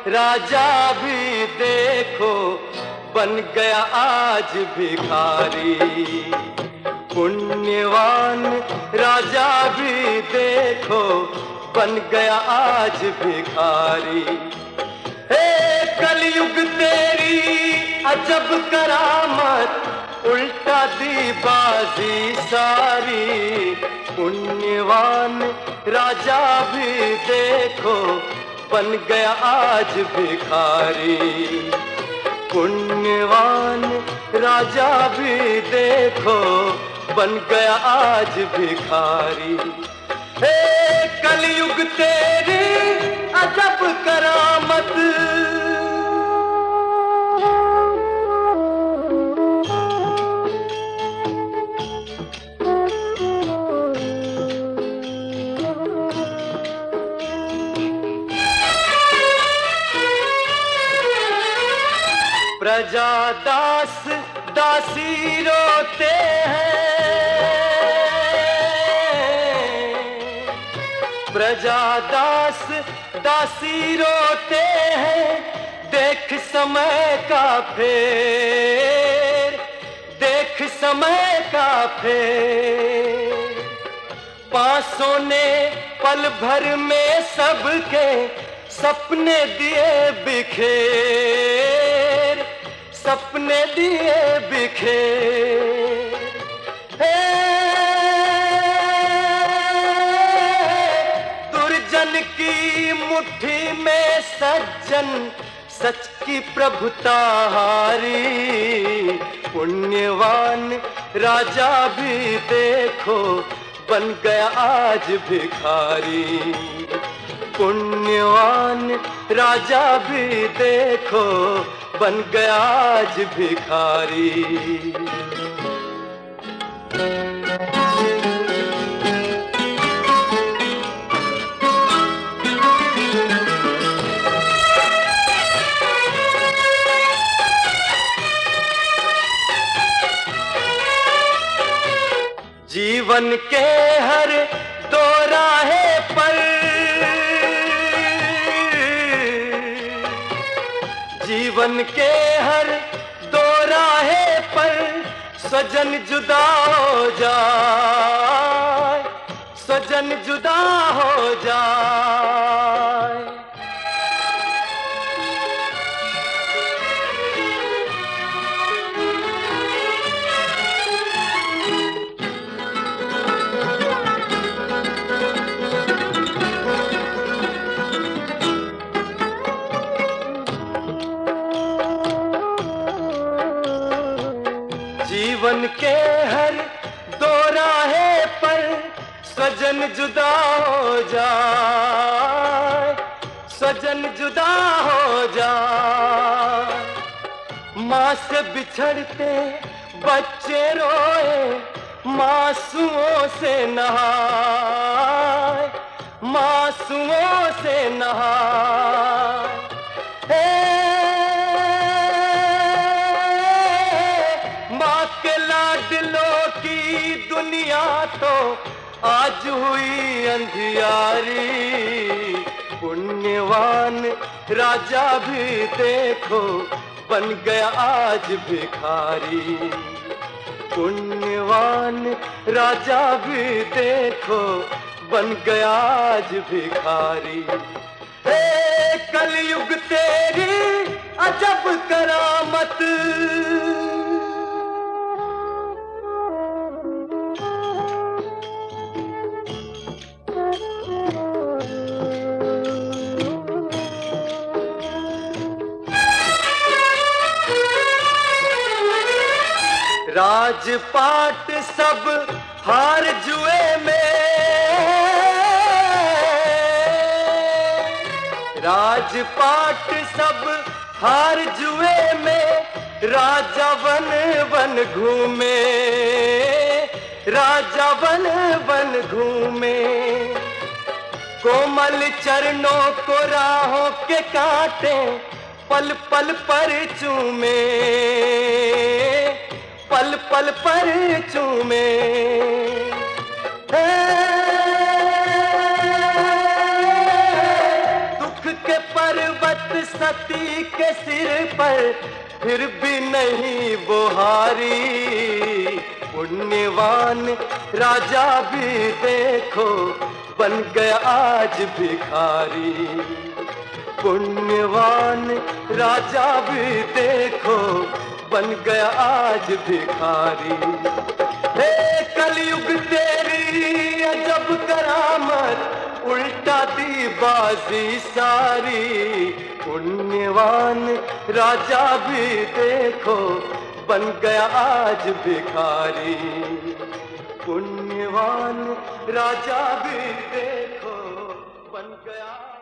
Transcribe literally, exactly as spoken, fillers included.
राजा भी देखो बन गया आज भिखारी। पुण्यवान राजा भी देखो बन गया आज भिखारी। हे कलयुग तेरी अजब करामत, उल्टा दी बाजी सारी। पुण्यवान राजा भी देखो बन गया आज भिखारी। पुण्यवान राजा भी देखो बन गया आज भिखारी। हे कलयुग तेरी अजब करामत। प्रजा दास दासी रोते हैं, प्रजा दास दासी रोते हैं। देख समय का फेर, देख समय का फेर। पांसों ने पल भर में सबके सपने दिए बिखेर, सपने दिए बिखेर। हे दुर्जन की मुट्ठी में सज्जन, सच की प्रभुता हारी। पुण्यवान राजा भी देखो बन गया आज भिखारी। पुण्यवान राजा भी देखो बन गया आज भिखारी। जीवन के हर दो राहे पर, जीवन के हर दो राहे पर स्वजन जुदा हो जाए, स्वजन जुदा हो जाए। जीवन के हर दो राहे पर स्वजन जुदा हो जाए, स्वजन जुदा हो जाए। माँ से बिछड़ते बच्चे रोए, मासूओं से नहाए, मासूओं से नहाए। लाडलों की दुनिया तो आज हुई अंधियारी। पुण्यवान राजा भी देखो बन गया आज भिखारी। पुण्यवान राजा भी देखो बन गया आज भिखारी। हे कलयुग तेरी अजब करामत। राजपाट सब हार जुए में, राजपाट सब हार जुए में। राजा वन वन घूमे, राजा वन वन घूमे। कोमल चरणों को राहों के कांटे पल पल पर चूमे, पल पल पर चूमे। दुख के पर पर्वत सती के सिर पर फिर भी नहीं बुहारी। पुण्यवान राजा भी देखो बन गया आज भिखारी। पुण्यवान राजा भी देखो बन गया आज भिखारी। हे कलयुग तेरी अजब करामत, उल्टा दी बाजी सारी। पुण्यवान राजा भी देखो बन गया आज भिखारी। पुण्यवान राजा भी देखो बन गया